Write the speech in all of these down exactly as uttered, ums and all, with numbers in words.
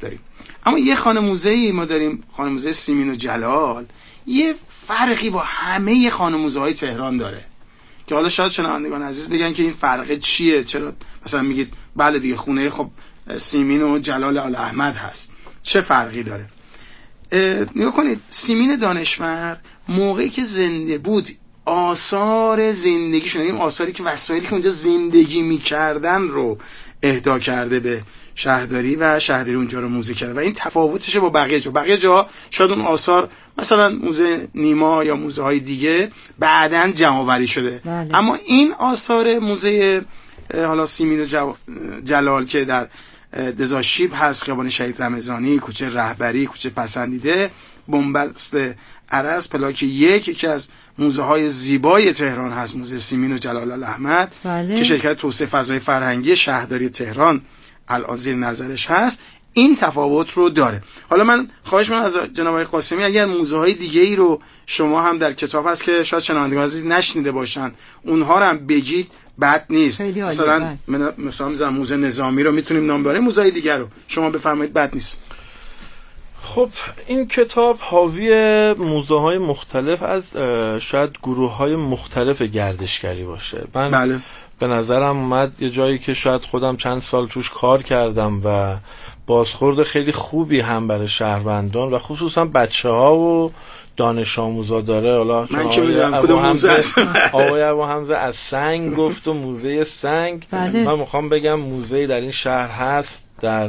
داریم. اما یه خانه موزه‌ای ما داریم، خانه موزه سیمین و جلال، یه فرقی با همه خانه موزه‌های تهران داره که حالا شاید شنوندگان عزیز بگن که این فرق چیه، چرا مثلا میگید بله دیگه خونه خب سیمین و جلال آل احمد هست، چه فرقی داره؟ نگاه کنید، سیمین دانشور موقعی که زنده بود آثار زندگیشون، این آثاری که وسایلی که اونجا زندگی میکردن رو اهدا کرده به شهرداری و شهرداری اونجا رو موزه کرده و این تفاوتشه با بقیه جا. بقیه جا شاید اون آثار مثلا موزه نیما یا موزه های دیگه بعداً جمع‌آوری شده، بله. اما این آثار موزه حالا سیمین و جلال که در دزاشیب هست، خیابان شهید رمضانی، کوچه رهبری، کوچه پسندیده، بنبست عرض، پلاک یک، یکی از موزه های زیبای تهران هست، موزه سیمین و جلال الاحمد، بله. که شرکت توسعه فضای فرهنگی شهرداری تهران الان زیر نظرش هست. این تفاوت رو داره. حالا من خواهش می‌کنم از جناب آقای قاسمی اگر موزه های دیگه ای رو شما هم در کتاب هست که شاید شنوندگان عزیز نشنیده باشن اونها رو هم بگید، بد نیست. مثلا مثلا موزه نظامی رو میتونیم نام ببریم، موزه دیگر رو شما بفرمایید، بد نیست. خب این کتاب حاوی موزه های مختلف از شاید گروه های مختلف گردشگری باشه. من بله. به نظرم اومد یه جایی که شاید خودم چند سال توش کار کردم و بازخورد خیلی خوبی هم برای شهروندان و خصوصا بچه ها و دانش آموزا داره. حالا من که میدونم کدوم موزه است. آقای ابو حمزه از سنگ گفت و موزه سنگ. بله. من میخوام بگم موزه‌ای در این شهر هست، در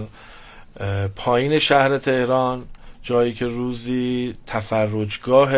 پایین شهر تهران، جایی که روزی تفرجگاه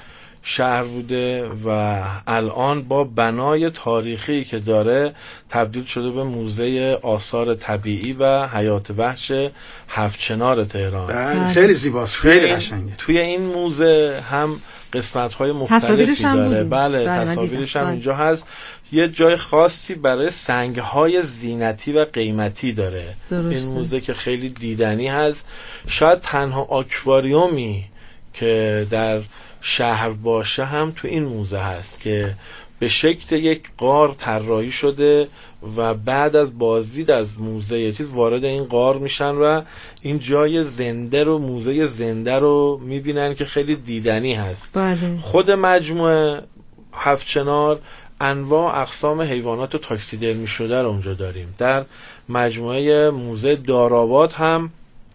شهر بوده و الان با بنای تاریخی که داره تبدیل شده به موزه آثار طبیعی و حیات وحش هفت‌چنار تهران. بله خیلی زیباست، خیلی قشنگه. توی این موزه هم قسمت‌های مختلفی داره. بله تصاویرش هم اینجا هست. یه جای خاصی برای سنگ‌های زینتی و قیمتی داره. درسته. این موزه که خیلی دیدنی هست، شاید تنها آکواریومی که در شهر باشه هم تو این موزه هست که به شکل یک غار طراحی شده و بعد از بازدید از موزه یه چیز وارد این غار میشن و این جای زنده رو، موزه زنده رو میبینن که خیلی دیدنی هست. بله. خود مجموعه هفت‌چنار انواع اقسام حیوانات تاکسیدرمی شده رو اونجا داریم. در مجموعه موزه دارآباد هم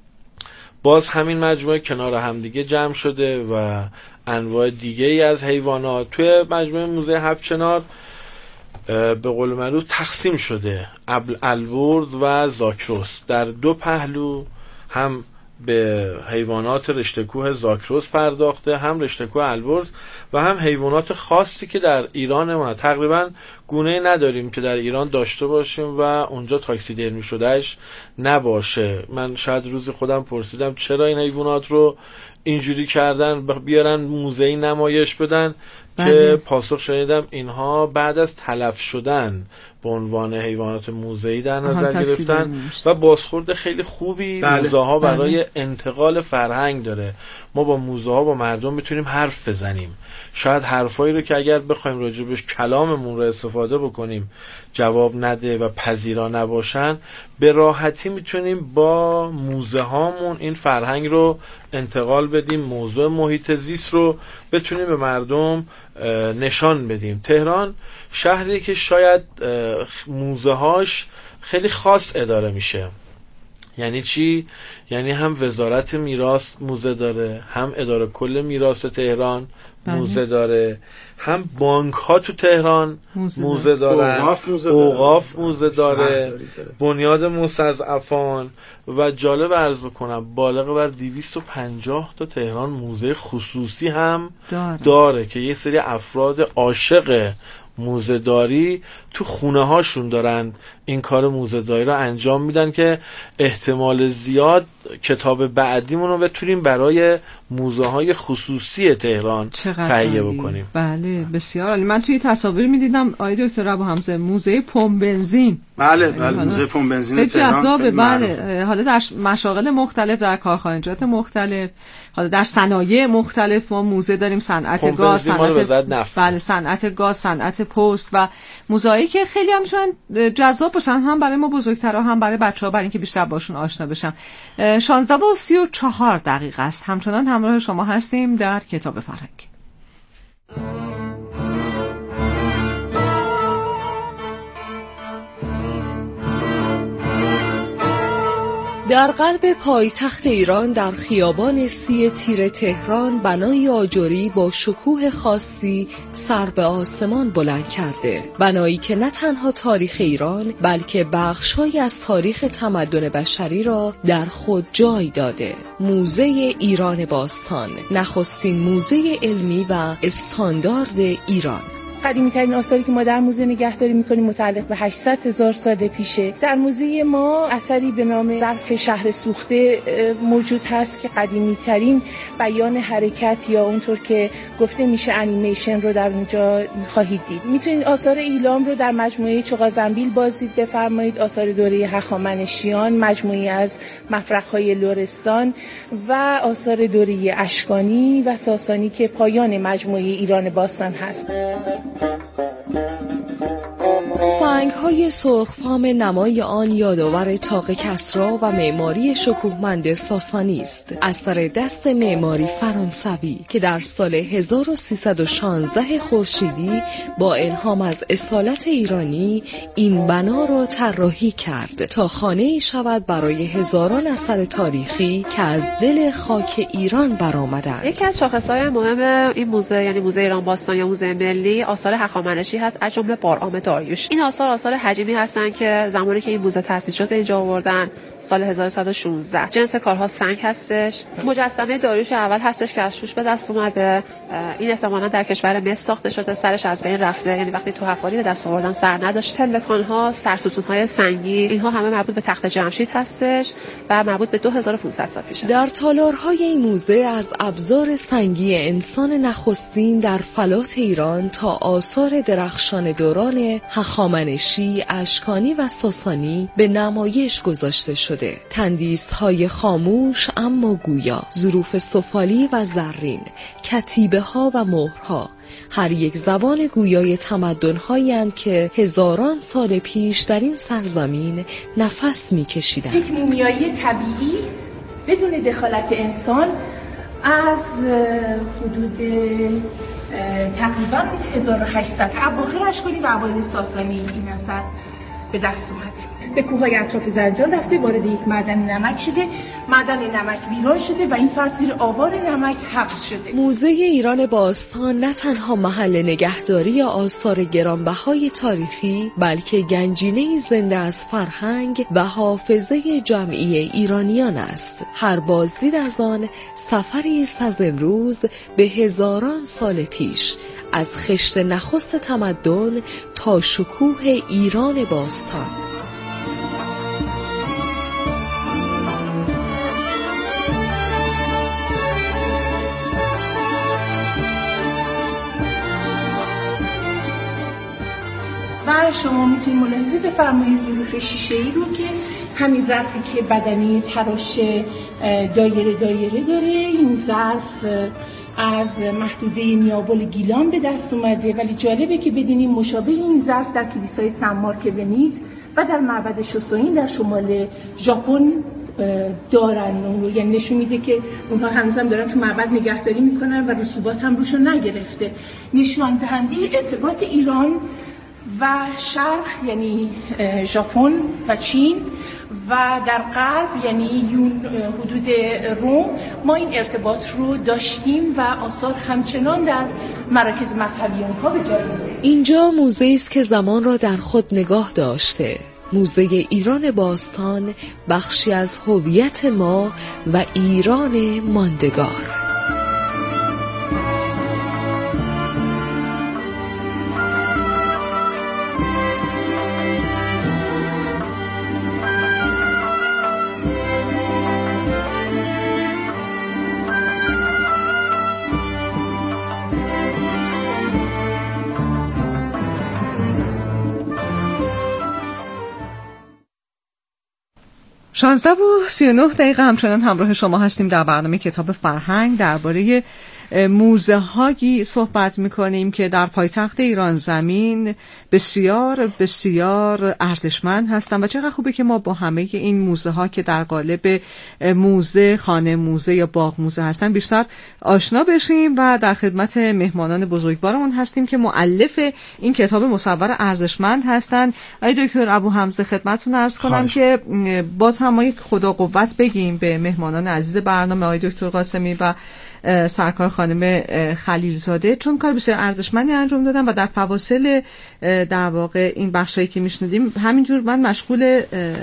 باز همین مجموعه کنار همدیگه جمع شده و انواع دیگه ای از حیوانات. توی مجموعه موزه هفت‌چنار به قول معروف تقسیم شده البرز و زاگرس در دو پهلو، هم به حیوانات رشته کوه زاگرس پرداخته، هم رشته کوه البرز و هم حیوانات خاصی که در ایران ما تقریبا گونه نداریم که در ایران داشته باشیم و اونجا تاکسیدرمی شدهش نباشه. من شاید روزی خودم پرسیدم چرا این حیوانات رو اینجوری کردن بیارن موزه‌ای نمایش بدن. بله. که پاسخ شنیدم اینها بعد از تلف شدن به عنوان حیوانات موزه‌ای در نظر گرفتن و بازخورد خیلی خوبی. بله. موزه ها برای بله. انتقال فرهنگ داره. ما با موزه ها با مردم میتونیم حرف بزنیم. شاید حرفایی رو که اگر بخوایم راجبش کلاممون رو استفاده بکنیم جواب نده و پذیرا نباشن، به راحتی میتونیم با موزه هامون این فرهنگ رو انتقال بدیم، موضوع محیط زیست رو بتونیم به مردم نشان بدیم. تهران شهری که شاید موزه هاش خیلی خاص اداره میشه. یعنی چی؟ یعنی هم وزارت میراث موزه داره، هم اداره کل میراث تهران بله. موزه داره، هم بانک ها تو تهران موزه, موزه دارن، اوقاف موزه, اوقاف موزه داره, داره. بنیاد مستضعفان و جالب عرض بکنم بالغ بر دویست و پنجاه تا تهران موزه خصوصی هم داره, داره که یه سری افراد عاشق موزه داری تو خونه هاشون دارن این کار موزه داری رو انجام میدن که احتمال زیاد کتاب بعدیمون رو بتونیم برای موزه های خصوصی تهران تهیه بکنیم. بله بسیار عالی. من توی تصاویر میدیدم آقای دکتر ابو حمزه موزه پمپ بنزین. بله بله موزه پمپ بنزین تهران. بله حالا در مشاغل مختلف، در کارخانجات مختلف، حالا در صنایع مختلف ما موزه داریم، صنعت گاز، صنعت بله صنعت گاز، صنعت پست و موزه‌ای که خیلی هم میشن جذاب باشن هم برای ما بزرگترها هم برای بچه‌ها، برای اینکه بیشتر باشون آشنا بشن. شانزده و سی و چهار دقیقه است. همچنان همراه شما هستیم در کتاب فرهنگ. در قلب پایتخت ایران در خیابان سی تیر تهران بنای آجری با شکوه خاصی سر به آسمان بلند کرده. بنایی که نه تنها تاریخ ایران بلکه بخش‌هایی از تاریخ تمدن بشری را در خود جای داده. موزه ایران باستان، نخستین موزه علمی و استاندارد ایران. قدیمی ترین آثاری که ما در موزه نگهداری میکنیم متعلق به هشتصد هزار سال پیشه. در موزه ما اثری به نام ظرف شهر سوخته موجود هست که قدیمی ترین بیان حرکت یا اونطور که گفته میشه انیمیشن رو در اونجا خواهید دید. میتونید آثار ایلام رو در مجموعه چغازنبیل بازدید بفرمایید، آثار دوره هخامنشیان، مجموعه از مفرق‌های لرستان و آثار دوره اشکانی و ساسانی که پایان مجموعه ایران باستان هست. سنگ‌های سرخفام نمای آن یادآور طاق کسری و معماری شکوهمند ساسانی است، اثر دست معماری فرانسوی که در سال هزار و سیصد و شانزده خورشیدی با الهام از اصالت ایرانی این بنا را طراحی کرد تا خانه‌ای شود برای هزاران اثر تاریخی که از دل خاک ایران برآمدند. یکی از شاخص‌های مهم این موزه یعنی موزه ایران باستان یا موزه ملی آثار هخامنشی هست، از جمله بارام داریوش. این آثار آثار حجیمی هستند که زمانی که این موزه تأسیس شد به اینجا آوردن سال هزار و صد و شانزده. جنس کارها سنگ هستش. مجسمه داریوش اول هستش که از شوش به دست اومده. این احتمالاً در کشور مصر ساخته شده، سرش از بین رفته، یعنی وقتی تو حفاری به دست آوردن سر نداشت. پلکان‌ها، سرستون‌های سنگی، اینها همه مربوط به تخت جمشید هستش و مربوط به دو هزار و پانصد سال پیشه. در تالارهای این موزه از ابزار سنگی انسان نخستین در فلات ایران تا آثار درخشان دوران هخامنشی، اشکانی و ساسانی به نمایش گذاشته شده. تندیس‌های خاموش اما گویا، ظروف سفالی و زرین، کتیبه ها و مهرها، هر یک زبان گویای تمدن‌هایی اند که هزاران سال پیش در این سرزمین نفس می‌کشیدند. یک مومیایی طبیعی بدون دخالت انسان از حدود تقریبا هزار و هشتصد اواخر اشکانی و اوایل ساسانی این اثر به دست اومده. به کوههای اطراف زنجان رفته، وارد یک معدن نمک شده، معدن نمک ویران شده و این فرد زیر آوار نمک حبس شده. موزه ایران باستان نه تنها محل نگهداری آثار گرانبهای تاریخی بلکه گنجینه‌ای زنده از فرهنگ و حافظه جمعی ایرانیان است. هر بازدید از آن سفری است از امروز به هزاران سال پیش، از خشت نخست تمدن تا شکوه ایران باستان. و شما میتونید ملاحظه بفرمایید ظروف شیشه‌ای رو که همین ظرفی که بدنه تراش دایره دایره داره، این ظرف از محدوده نیاول گیلان به دست اومده، ولی جالبه که بدونیم مشابه این ظرف در کلیسای سن مارک ونیز و در معبد شوسوین در شمال ژاپن دارن. یعنی نشون میده که اونها هنوز هم دارن تو معبد نگهداری میکنن و رسوبات هم روشو نگرفته. نشان دهنده ارتباط ایران و شرق یعنی ژاپن و چین و در غرب یعنی یون حدود روم ما این ارتباط رو داشتیم و آثار همچنان در مراکز مذهبی اونها به جای مونده. اینجا موزه‌ای است که زمان را در خود نگاه داشته. موزه ایران باستان بخشی از هویت ما و ایران ماندگار. شانزده و سی و نه دقیقه همچنان همراه شما هستیم در برنامه کتاب فرهنگ درباره موزه هایی صحبت میکنیم که در پایتخت ایران زمین بسیار بسیار ارزشمند هستن و چقدر خوبه که ما با همه این موزه ها که در قالب موزه، خانه موزه یا باغ موزه هستن بیشتر آشنا بشیم و در خدمت مهمانان بزرگوارمون هستیم که مؤلف این کتاب مصور ارزشمند هستن. آقای دکتر ابو حمزه خدمتتون عرض کنم که باز هم ما یک خدا قوت بگیم به مهمانان عزیز برنامه آقای دکتر قاسمی و سرکار خانم خلیلزاده، چون کار بسیار ارزشمندی انجام دادن و در فواصل در واقع این بخشایی که میشنیدیم همینجور من مشغول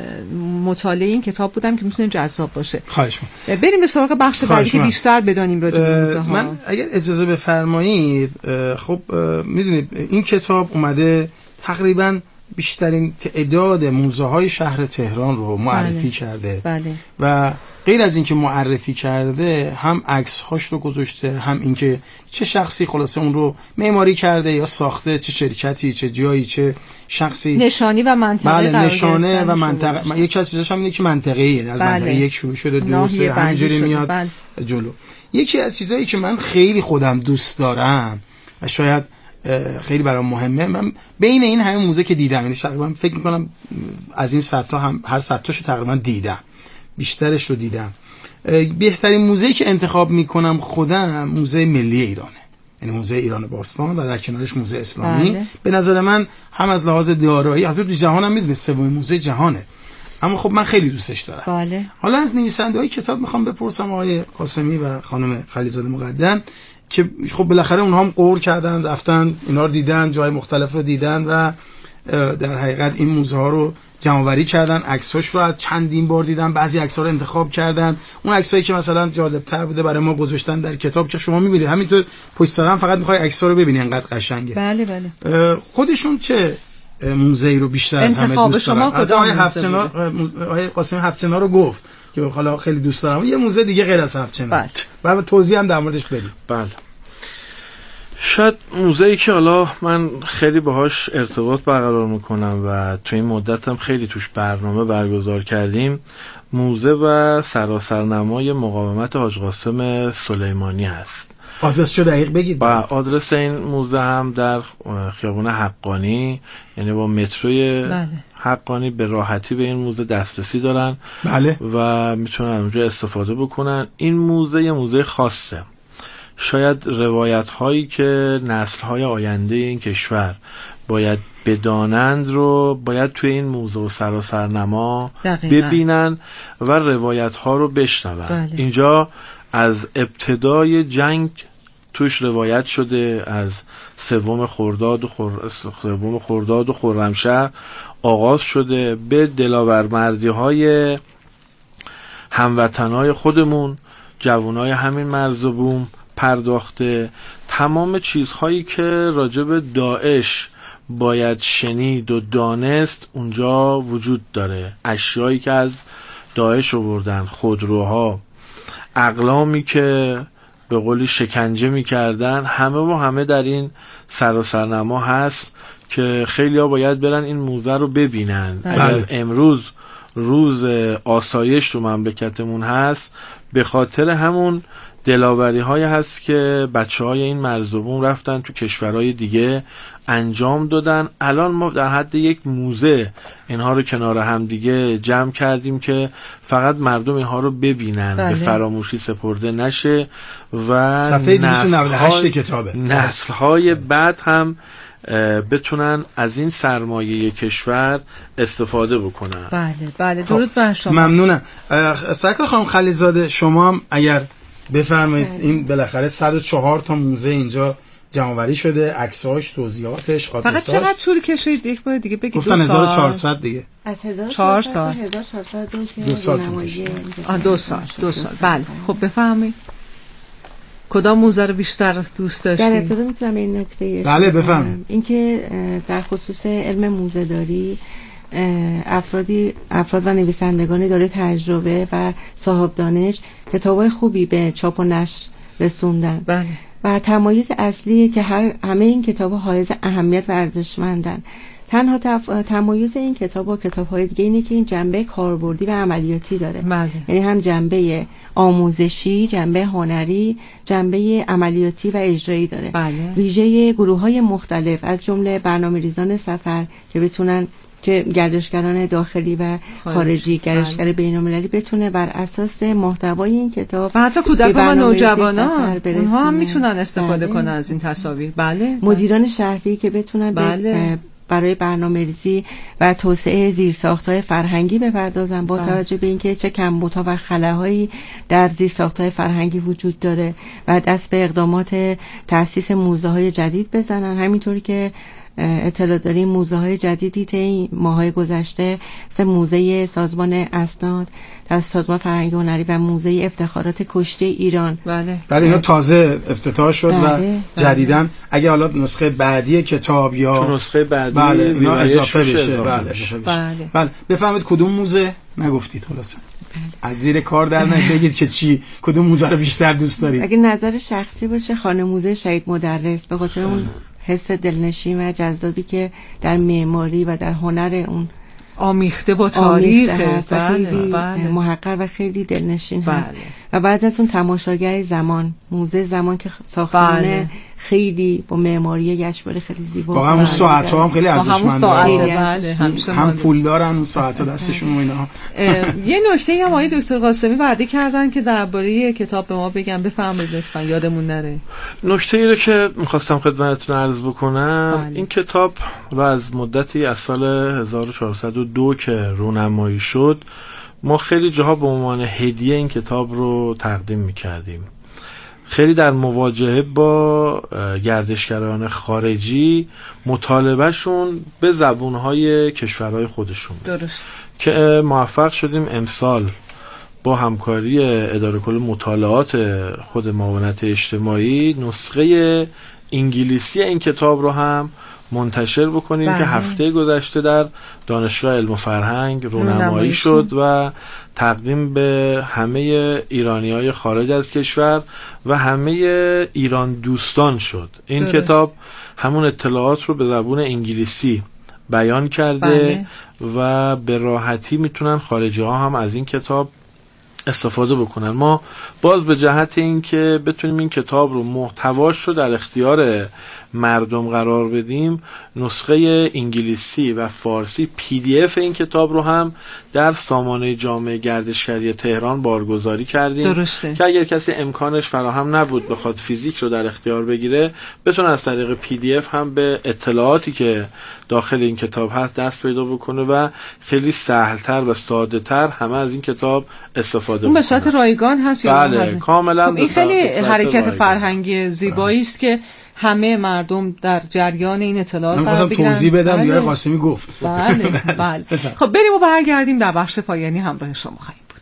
مطالعه این کتاب بودم که میتونه جذاب باشه. خواهش می‌کنم. بریم به سراغ بخش بعدی که بیشتر بدانیم راجع به موزه ها. من اگر اجازه بفرمایید، خب میدونید این کتاب اومده تقریبا بیشترین تعداد موزه های شهر تهران رو معرفی بله. کرده بله. و غیر از اینکه معرفی کرده هم عکس هاش رو گذاشته، هم اینکه چه شخصی خلاصه اون رو معماری کرده یا ساخته، چه شرکتی، چه جایی، چه شخصی، نشانی و منطقه. بله نشانه و منطقه. یکی از چیزاش هم اینه که منطقه‌ای از بله. منطقه یک شروع شده، دو سه همینجوری میاد بله. جلو. یکی از چیزایی که من خیلی خودم دوست دارم و شاید خیلی برام مهمه، من بین این همه موزه که دیدم، یعنی تقریبا فکر می‌کنم از این صد تا هم هر صد تاشو تقریبا دیدم، بیشترش رو دیدم. بهترین موزه‌ای که انتخاب میکنم خودم موزه ملی ایرانه، یعنی موزه ایران باستان و در کنارش موزه اسلامی. بله. به نظر من هم از لحاظ دارایی، از تو جهان هم میدونید سومین موزه جهانه، اما خب من خیلی دوستش دارم. بله. حالا از نویسنده‌های کتاب میخوام بپرسم آقای قاسمی و خانم خلیلزاده مقدم که خب بالاخره اونها هم قور کردن، رفتن اینا رو دیدن، جای مختلف رو دیدن و در حقیقت این موزه ها رو جمع‌آوری کردن، عکساش رو از چندین بار دیدن، بعضی عکس‌ها رو انتخاب کردن، اون عکسایی که مثلا جالب‌تر بوده برای ما گذاشتن در کتاب که شما می‌بینید همینطور پشت سر هم فقط می‌خوای عکس‌ها رو ببینی، انقدر قشنگه. بله بله. خودشون چه موزه‌ای رو بیشتر از همه دوست دارن؟ آقای هفت‌چنا، آقای قاسمی هفت‌چنا رو گفت که حالا خیلی دوست دارم، یه موزه دیگه غیر از هفت‌چنا. بله. بعد توضیح هم در موردش بدید. بله. شاید موزه‌ای که حالا من خیلی باهاش ارتباط برقرار میکنم و تو این مدت هم خیلی توش برنامه برگزار کردیم، موزه و سراسرنمای مقاومت حاج قاسم سلیمانی هست. آدرسشو دقیق بگید. و آدرس این موزه هم در خیابون حقانی، یعنی با متروی بله. حقانی به راحتی به این موزه دسترسی دارن. بله. و میتونن اونجا استفاده بکنن. این موزه یه موزه خاصه، شاید روایت هایی که نسل های آینده این کشور باید بدانند رو باید توی این موزه و سراسرنما ببینن و روایت ها رو بشنون. بله. اینجا از ابتدای جنگ توش روایت شده، از سوم خرداد و خور... سوم خرداد و خرمشهر آغاز شده، به دلاورمردی های هموطنای خودمون، جوانای همین مرز و بوم پرداخته. تمام چیزهایی که راجع به داعش باید شنید و دانست اونجا وجود داره. اشیایی که از داعش آوردن، خودروها، اقلامی که به قولی شکنجه میکردن، همه و همه در این سراسرنما هست که خیلی ها باید برن این موزه رو ببینن. بله. اگر امروز روز آسایش تو مملکتمون هست، به خاطر همون دلاوری های هست که بچه های این مرزبون رفتن تو کشورهای دیگه انجام دادن. الان ما در حد یک موزه اینها رو کنار هم دیگه جمع کردیم که فقط مردم اینها رو ببینن، بله. به فراموشی سپرده نشه و صفحه دویست و نود و هشت کتابه، نسل های بعد هم بتونن از این سرمایه کشور استفاده بکنن. بله بله. درود بر شما. ممنونم. سرکار خانم خلیلزاده، شما هم اگر بفرمایید، این بالاخره صد و چهار تا موزه اینجا جمع‌آوری شده، عکساش، توضیحاتش، آدرساش. فقط چقدر طول کشید؟ یک بار دیگه بگید. گفتن هزار و چهارصد دیگه. از هزار و چهارصد تا هزار و چهارصد دو سال. آه دو سال. دو سال. بله. خب بفرمایید. کدام موزه رو بیشتر دوست داشتید؟ در ابتدا میتونم این نکته بله بفرمایید. اینکه در خصوص علم موزه داری افرادی افراد و نویسندگانی داره تجربه و صاحب دانش کتابای خوبی به چاپ و نشر رسوندن. بله. و تمایز اصلیه که هر همه این کتابا حائز اهمیت و ارزشمندن. تنها تف... تمایز این کتاب و کتاب‌های دیگه اینه که این جنبه کاربردی و عملیاتی داره. بله. یعنی هم جنبه آموزشی، جنبه هنری، جنبه عملیاتی و اجرایی داره. بله. ویژه گروه‌های مختلف از جمله برنامه‌ریزان سفر که بتونن که گردشگران داخلی و خارجی، گردشگر بله. بین‌المللی بتونه بر اساس محتوای این کتاب و حتی کودکان و نوجوانان اونها هم میتونن استفاده بله. کنن از این تصاویر. بله. مدیران شهری که بتونن بله. برای برنامه‌ریزی و توسعه زیرساخت‌های فرهنگی بپردازن با توجه به اینکه چه کمبودها و خلاهایی در زیرساخت‌های فرهنگی وجود داره و دست به اقدامات تأسیس موزه‌های جدید بزنن. همینطوری که اطلاع داریم موزه های جدیدی طی ماهای گذشته مثل موزه سازمان اسناد، سازمان فرهنگی هنری و موزه افتخارات کشتی ایران. بله. بله اینا تازه افتتاح شد بله. و جدیداً اگه حالا نسخه بعدی کتاب یا نسخه بعدی بله اینا اضافه بشه. بله. بله. بله. بله. بفهمید کدوم موزه نگفتید خلاصه. بله. از زیر کار در نه بگید که چی کدوم موزه رو بیشتر دوست دارید. اگه نظر شخصی باشه خانه موزه شهید مدرس به خاطر اون حس دلنشین و جذابی که در معماری و در هنر اون آمیخته با تاریخ هست و خیلی بله. محقر و خیلی دلنشین بله. هست و بعد از اون تماشاگر زمان، موزه زمان که ساختمانه بله. خیلی با معماری گشتباری خیلی زیبا با همون ساعت‌ها هم خیلی ارزشمنده. بله هم پول دارن اون ساعت‌ها دستشون و اینا. یه نکته هم آقای دکتر قاسمی وعده کردن که درباره کتاب به ما بگن، بفرمایید لطفاً یادمون نره. نکته‌ای رو که می‌خواستم خدمتتون عرض بکنم بله. این کتاب رو از مدتی از سال هزار و چهارصد و دو که رونمایی شد ما خیلی جاها به عنوان هدیه این کتاب رو تقدیم می‌کردیم. خیلی در مواجهه با گردشگران خارجی مطالبهشون به زبونهای کشورهای خودشون درست که موفق شدیم امسال با همکاری اداره کل مطالعات خود معاونت اجتماعی نسخه انگلیسی این کتاب رو هم منتشر بکنیم بله. که هفته گذشته در دانشگاه علم و فرهنگ رونمایی شد و تقدیم به همه ایرانی‌های خارج از کشور و همه ایران دوستان شد. این درست. کتاب همون اطلاعات رو به زبان انگلیسی بیان کرده بله. و به راحتی میتونن خارجی ها هم از این کتاب استفاده بکنن. ما باز به جهت این که بتونیم این کتاب رو محتواش رو در اختیار مردم قرار بدیم نسخه انگلیسی و فارسی پی دی اف این کتاب رو هم در سامانه جامعه گردشگری تهران بارگذاری کردیم درسته. که اگر کسی امکانش فراهم نبود بخواد فیزیک رو در اختیار بگیره بتونه از طریق پی دی اف هم به اطلاعاتی که داخل این کتاب هست دست پیدا بکنه و خیلی سهلتر و ساده تر همه از این کتاب استفاده اون به صورت رایگان هست یا بله هست؟ کاملا خب این خیلی حرکت فرهنگی زیبایی است که همه مردم در جریان این اطلاعات قرار بگیرن. توضیح بدم دیگه قاسمی گفت. بله بله. خب بریم و برگردیم در بخش پایانی همراه شما خواهیم بود.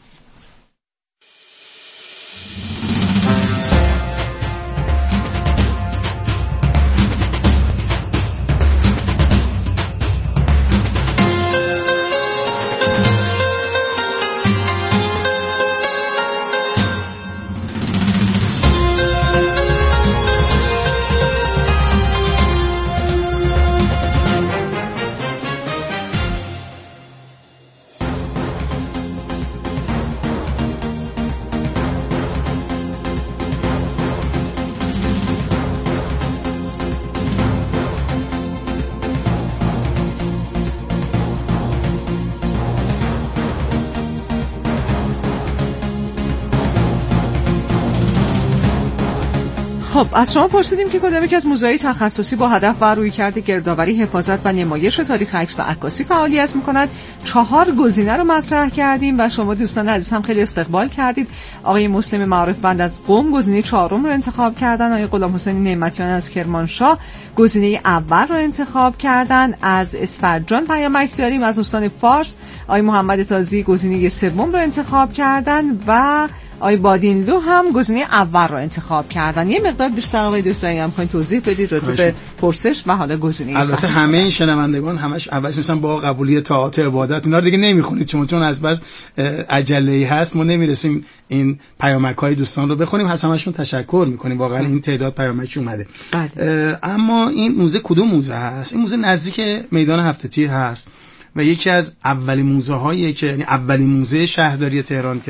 خب از شما پرسیدیم که کدام یک از موزه‌های تخصصی با هدف و رویکرد گردآوری، حفاظت و نمایش تاریخ عکس و عکاسی فعالیت می‌کند. چهار گزینه رو مطرح کردیم و شما دوستان عزیز هم خیلی استقبال کردید. آقای مسلم معارف‌بند از قم گزینه چهارم رو انتخاب کردن، آقای غلام حسین نعمتیان از کرمانشاه گزینه اول رو انتخاب کردن، از اسفرجان پیامک داریم از استان فارس آقای محمد تازی گزینه سوم رو انتخاب کردن و آقای بادینلو هم گزینه اول رو انتخاب کردن. یه مقدار بیشتر آقای دکتر هم خواهید توضیح بدید راجع به پرسش و حالا گزینه. البته همه این شنوندگان همش اولش مثلا با قبولی طاعات عبادت اینا رو دیگه نمیخونید چون چون از بس عجله‌ای هست ما نمیرسیم این پیامک‌های دوستان رو بخونیم. از همشون تشکر می‌کنیم، واقعا این تعداد پیامک اومده. اما این موزه کدوم موزه هست؟ این موزه نزدیک میدان هفت تیر هست و یکی از اولین موزه‌هایی که یعنی اولین موزه شهرداری تهران که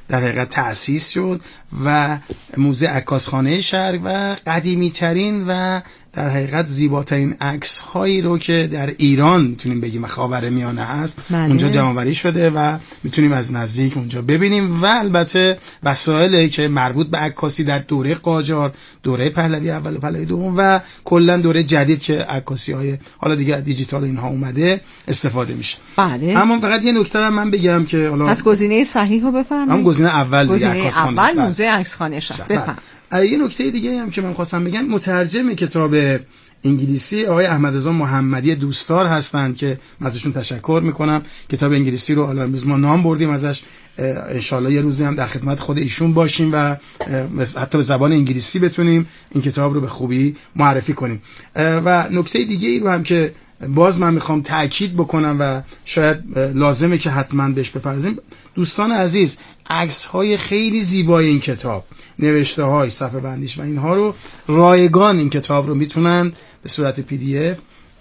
در حقیقت تأسیس شد و موزه عکاسخانه شهر و قدیمی ترین و در حقیقت زیباترین عکس هایی رو که در ایران میتونیم بگیم خاورمیانه هست بله. اونجا جمع‌آوری شده و میتونیم از نزدیک اونجا ببینیم و البته وسایلی که مربوط به عکاسی در دوره قاجار، دوره پهلوی اول و پهلوی دوم و کلا دوره جدید که عکاسی های حالا دیگه دیجیتال اینها اومده استفاده میشه. بله. اما فقط یه نکته رو من بگم که حالا از گزینه صحیح رو بفرمایید. هم گزینه اول گزینه اول بله. موزه عکسخانه شهر بفرمایید. یه نکته دیگه هم که من خواستم بگم، مترجم کتاب انگلیسی آقای احمدرضا محمدی دوستدار هستن که ازشون تشکر میکنم. کتاب انگلیسی رو حالا امروز ما نام بردیم ازش، انشالله یه روزی هم در خدمت خود ایشون باشیم و حتی به زبان انگلیسی بتونیم این کتاب رو به خوبی معرفی کنیم. و نکته دیگه ای رو هم که باز من میخوام تأکید بکنم و شاید لازمه که حتما بهش بپردازیم، دوستان عزیز، عکس های خیلی زیبای این کتاب، نوشته های، صفحه بندیش و اینها رو رایگان این کتاب رو میتونن به صورت پی دی اف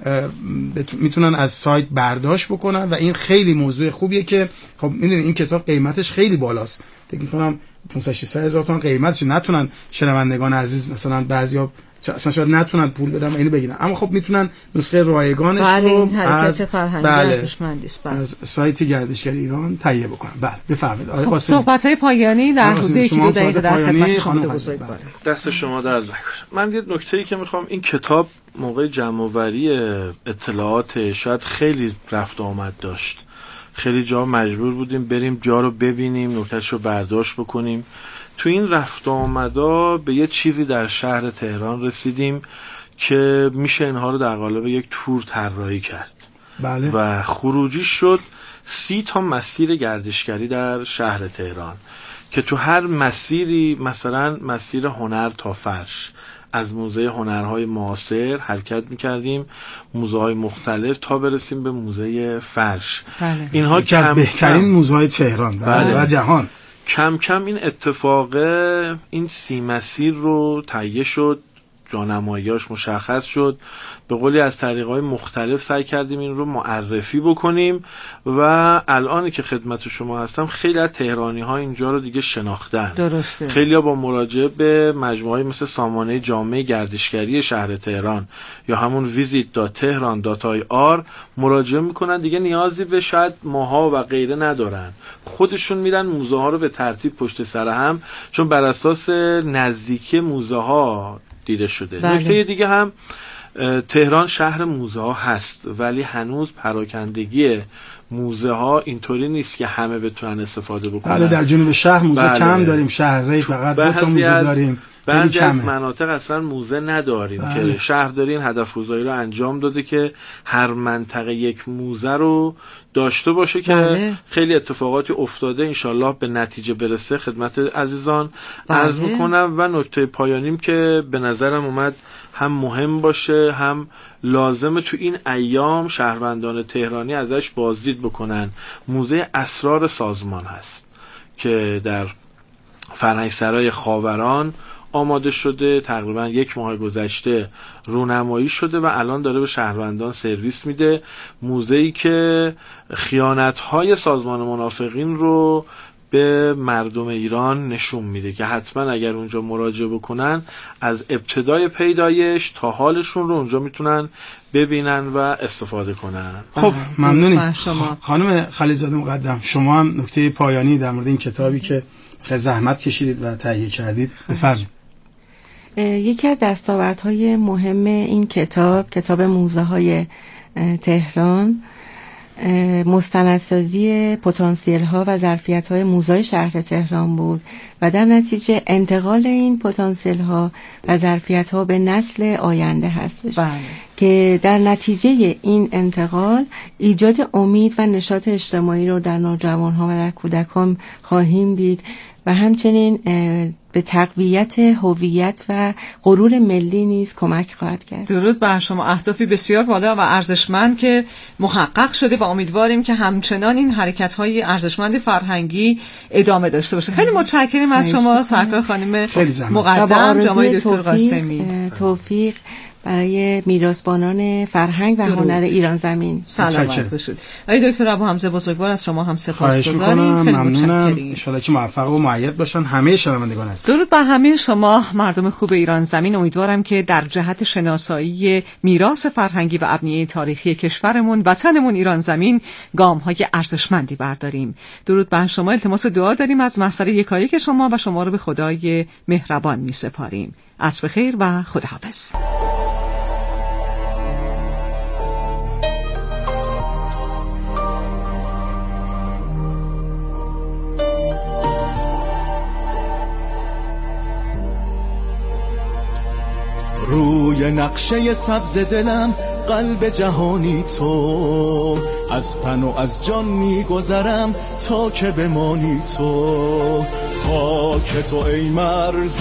میتونن از سایت برداشت بکنن و این خیلی موضوع خوبیه که خب میدونید این کتاب قیمتش خیلی بالاست، فکر میکنم پانصد ششصد هزار تومان قیمتش، نتونن شنوندگان عزیز مثلا بعضیا اصلا شاید نتونن پول بدن و اینو بگیرن، اما خب میتونن نسخه رایگانش بله رو این حرکت فرهنگی ارزشمندی است بله. از سایت گردشگری ایران تهیه بکنن. بله بفرمایید. آره خب صحبت‌های پایانی در حدود یک دو دقیقه در خدمت شما بزرگوار است. دست شما دراز بکنم. من یه نکته‌ای که میخوام، این کتاب موقع جمع‌آوری اطلاعات شاید خیلی رفت آمد داشت، خیلی جا مجبور بودیم بریم جا رو ببینیم، نکته‌اش رو برداشت بکنیم. تو این رفت آمدا به یه چیزی در شهر تهران رسیدیم که میشه اینها رو در قالب یک تور طراحی کرد. بله. و خروجی شد سی تا مسیر گردشگری در شهر تهران که تو هر مسیری، مثلا مسیر هنر تا فرش، از موزه هنرهای معاصر حرکت میکردیم، موزه های مختلف تا برسیم به موزه فرش. بله. اینها که از بهترین موزه های تهران بله. و جهان. کم کم این اتفاق، این سی مسیر رو تهیه شد، جانماییاش مشخص شد، به قولی از طریق‌های مختلف سعی کردیم این رو معرفی بکنیم و الان که خدمت شما هستم خیلی از تهرانی‌ها اینجا رو دیگه شناختن. درسته. خیلی‌ها با مراجعه به مجموعه‌ای مثل سامانه جامعه گردشگری شهر تهران یا همون ویزیت دات تهران دات آی آر مراجعه میکنن، دیگه نیازی به شاید ماها و غیره ندارن، خودشون میرن موزه ها رو به ترتیب پشت سر هم، چون بر اساس نزدیکی موزه ها دیده شده. بله. نکته دیگه هم، تهران شهر موزه ها هست ولی هنوز پراکندگی موزه ها اینطوری نیست که همه بتونن استفاده بکنن. بله در جنوب شهر موزه بله. کم داریم، شهر ری فقط دو تا موزه داریم، بعضی از مناطق اصلا موزه نداریم. بله. که شهرداری این هدف‌گذاری رو انجام داده که هر منطقه یک موزه رو داشته باشه که بله. خیلی اتفاقاتی افتاده، انشالله به نتیجه برسه خدمت عزیزان بله. عرض میکنم. و نکته پایانیم که به نظرم اومد هم مهم باشه هم لازمه تو این ایام شهروندان تهرانی ازش بازدید بکنن، موزه اسرار سازمان هست که در فرهنگسرای خاوران آماده شده، تقریبا یک ماه گذشته رونمایی شده و الان داره به شهروندان سرویس میده. موزه‌ای که خیانت‌های سازمان منافقین رو به مردم ایران نشون میده که حتما اگر اونجا مراجعه بکنن از ابتدای پیدایش تا حالشون رو اونجا میتونن ببینن و استفاده کنن. خب ممنونیم خانم خلیلزاده مقدم. شما هم نکته پایانی در مورد این کتابی که خیلی زحمت کشیدید و تهیه کردید بفرمایید. یکی از دستاوردهای مهم این کتاب، کتاب موزه های تهران، مستندسازی پتانسیل ها و ظرفیت های موزه شهر تهران بود و در نتیجه انتقال این پتانسیل ها و ظرفیت ها به نسل آینده هستش. بله. که در نتیجه این انتقال ایجاد امید و نشاط اجتماعی رو در نوجوان ها و در کودکان خواهیم دید و همچنین به تقویت هویت و غرور ملی نیز کمک خواهد کرد. درود بر شما. اهدافی بسیار والا و ارزشمند که محقق شده و امیدواریم که همچنان این حرکت‌های ارزشمند فرهنگی ادامه داشته باشه. خیلی متشکرم از شما سرکار خانم مقدم، جناب دکتر قاسمی. توفیق برای میراثبانان فرهنگ و هنر ایران زمین. سلامت باشید. آقای دکتر ابو حمزه بزرگوار، از شما هم سپاسگزاریم. ممنونم. ان شاءالله که موفق و مؤید باشن همه شنوندگان عزیز. درود بر همه شما مردم خوب ایران زمین. امیدوارم که در جهت شناسایی میراث فرهنگی و ابنیه تاریخی کشورمون، وطنمون ایران زمین، گام‌های ارزشمندی برداریم. درود بر شما. التماس دعا داریم از محضر یکایک شما و شما رو به خدای مهربان می‌سپاریم. عصر خیر و خداحافظ. روی نقشه سبز دلم قلب جهانی تو، از تن و از جان میگذرم تا که بمانی تو. خاک تو ای مرز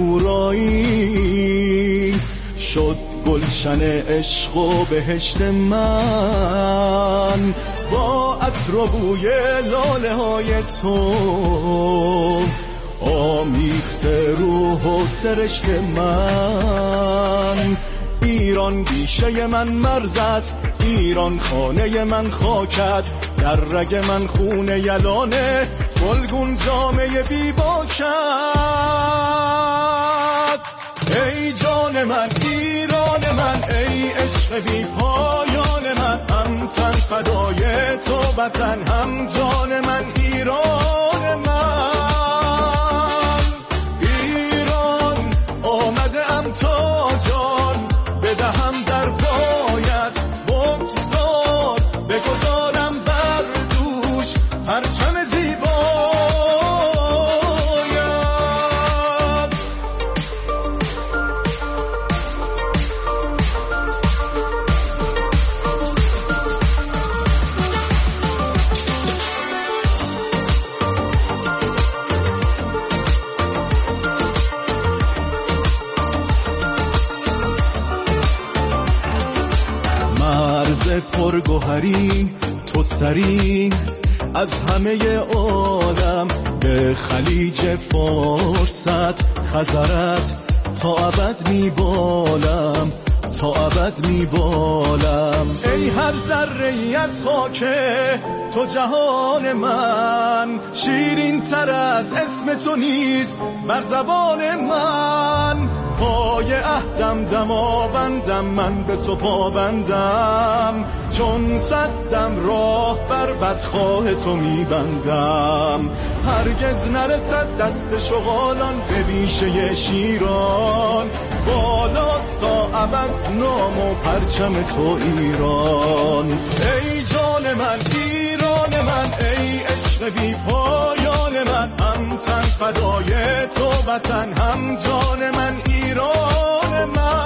اهورایی، شد گلشن عشق و بهشت من، با عطر و بوی لاله های تو آمیخته روح و سرشت من. ایران بیشه من مرزت، ایران خانه من خاکت، در رگ من خون یلانه، گلگون جامعه بی باکت. ای جان من ایران من، ای عشق بی پایان من، هم تن فدای تو وطن، هم جان من ایران من. تا جان بدهم در پایت، بگذار بگذارم بر دوش پرچم زیبایت. پرگوهری تو سری از همه عالم، به خلیج فرست خزرت تا ابد میبالم، تا ابد میبالم. ای هر ذره‌ای از خاک تو جهان من، شیرین تر از اسم تو نیست بر زبان من. پای عهدم دماوندم، من به تو پابندم، چون صدم راه بر بدخواه تو میبندم. هرگز نرسد دست شغالان به بیشه شیران، بالاست تا ابد نام و پرچم تو ایران. ای جان من ایران من، ای عشق بی پایان من، هم تن فدای تو وطن، هم جان من ایران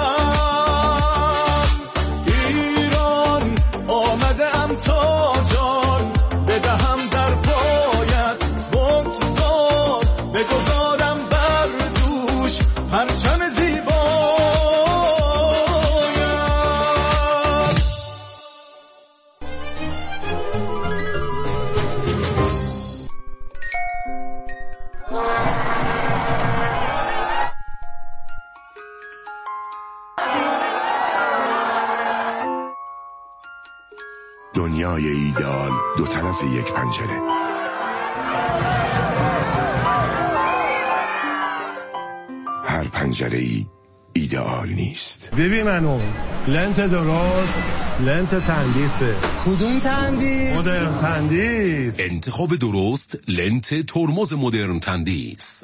من. ایران آمده ام تا جان بدهم در پایت، بگذار بگذارم بر دوش پرچم زیبایت. دنیای ایدئال دو طرف یک پنجره. هر پنجره ای ایدئال نیست. ببین منو لنت درست، لنت تندیسه. کدوم تندیس؟ مدرن تندیس. انتخاب درست لنت ترمز مدرن تندیس.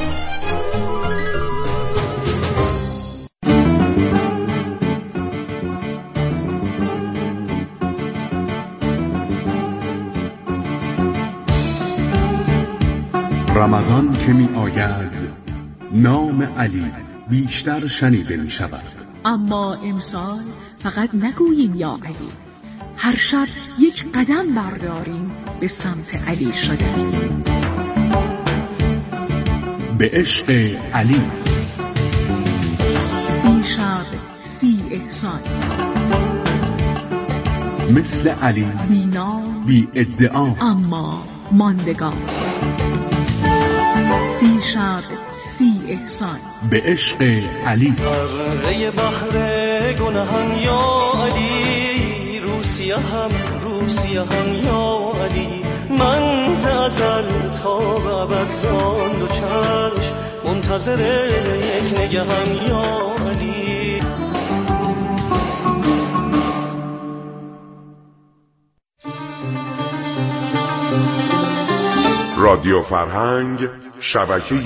رمضان که می آید نام علی بیشتر شنیده می شود، اما امسال فقط نگوییم یا علی، هر شب یک قدم برداریم به سمت علی شده. به عشق علی. سی شب سی احسان، مثل علی بینا بی ادعا اما ماندگار. سی شب سی احسان، به عشق علی. غرقه بحر گناهم یا علی، روسیه هم روسیه هم یا علی. من ز ازل تا به ابد زان دو چشم منتظر یک نگهم یا علی. رادیو فرهنگ شبکه